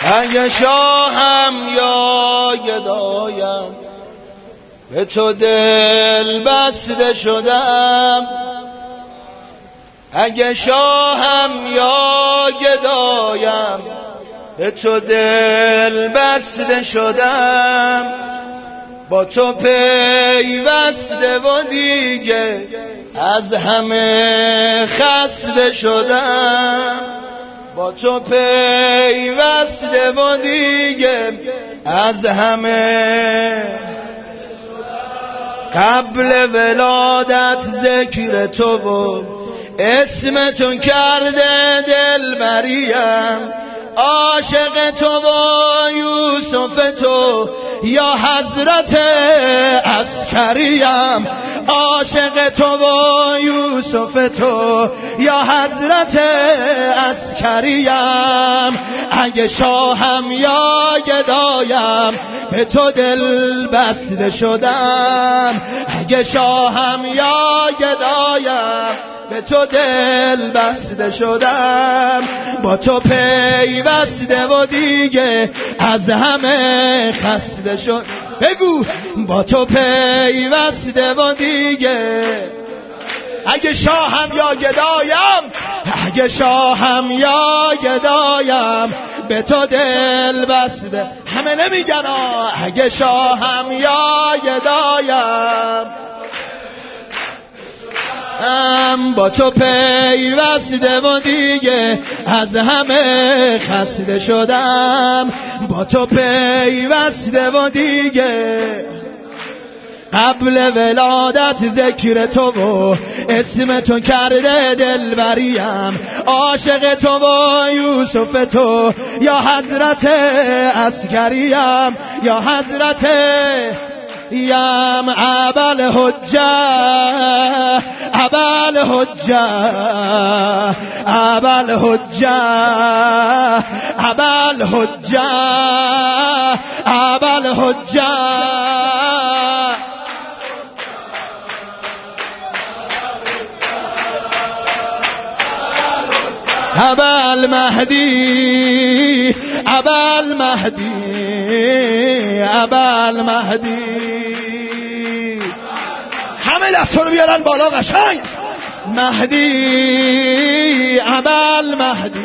اگه شاهم یا گدایم به تو دل بسته شدم. اگه شاهم یا گدایم به تو دل بسته شدم. با تو پیوسته و دیگه از همه خسته شدم. با تو پیوسته و دیگه از همه. قبل ولادت ذکر تو و اسم تو کرده دلبریم. عاشق تو و یوسف تو یا حضرت عسکریم. عاشق تو و یوسف تو یا حضرت عسکریم. اگه شاهم یا گدایم به تو دل بسته شدم. اگه شاهم یا گدایم به تو دل بسته شدم. با تو پیوسته و دیگه از همه خسته شد. بگو با تو پیوسته و دیگه. اگه شاهم یا گدایم، اگه شاهم یا گدایم به تو دل بسته. همه نمیگن اگه شاهم یا گدایم با تو پیوسته و دیگه از همه خسته شدم. با تو پیوسته و دیگه قبل ولادت ذکر تو و اسم تو کرده دلبریم. عاشق تو و یوسف تو یا حضرت عسکریم. یا حضرت یم ابل حجه ابل حجه ابل حجه ابل حجه ابل حجه ابل مهدی ابل مهدی ابل مهدی. همه دستا رو بیارن بالا قشنگ. مهدی ابل مهدی.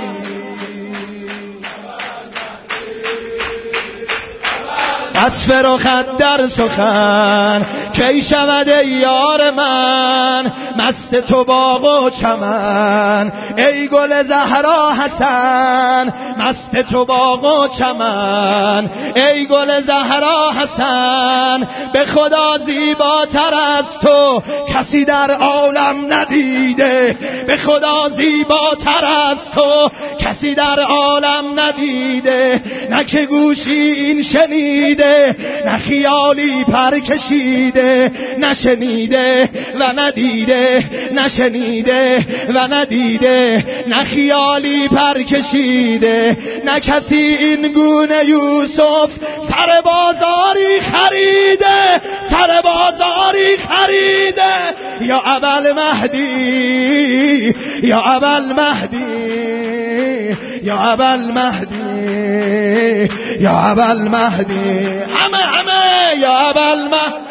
از فرخت در سخن کی شود ای یار من. مست تو باغ و چمن ای گل زهرا حسن. مست تو باغ و چمن ای گل زهرا حسن. به خدا زیباتر از تو کسی در عالم ندیده. به خدا زیباتر از تو کسی در عالم ندیده. نه که گوشی این شنیده نه خیالی پر کشیده. نشنیده و ندیده نشنیده و ندیده. نه خیالی پر کشیده نه کسی این گونه یوسف سر بازاری خریده. سر بازاری خریده. یا ابل مهدی یا ابل مهدی یا ابل مهدی یا ابل مهدی. همه یا ابل مهدی.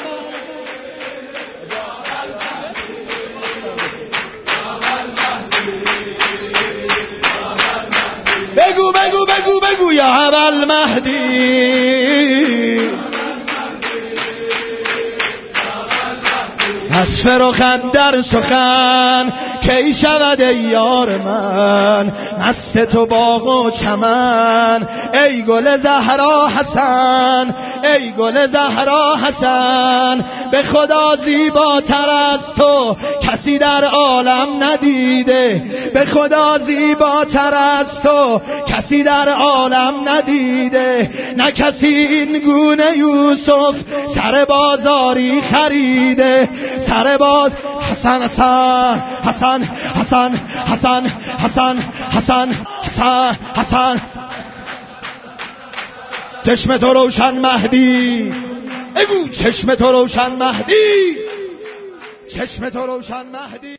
بگو بگو بگو بگو یا ابل مهدی. از فرخت در سخن کی شود ای یار من. مست تو باغ و چمن ای گل زهرا حسن ای گل زهرا حسن. به خدا زیباتر از تو کسی در عالم ندیده. به خدا زیباتر از تو کسی در عالم ندیده. نه کسی این گونه یوسف سر بازاری خریده. سر باز حسن حسن حسن حسن حسن حسن حسن حسن حسن. چشم تو روشن مهدی. بگو چشم تو روشن مهدی. چشم تو روشن مهدی.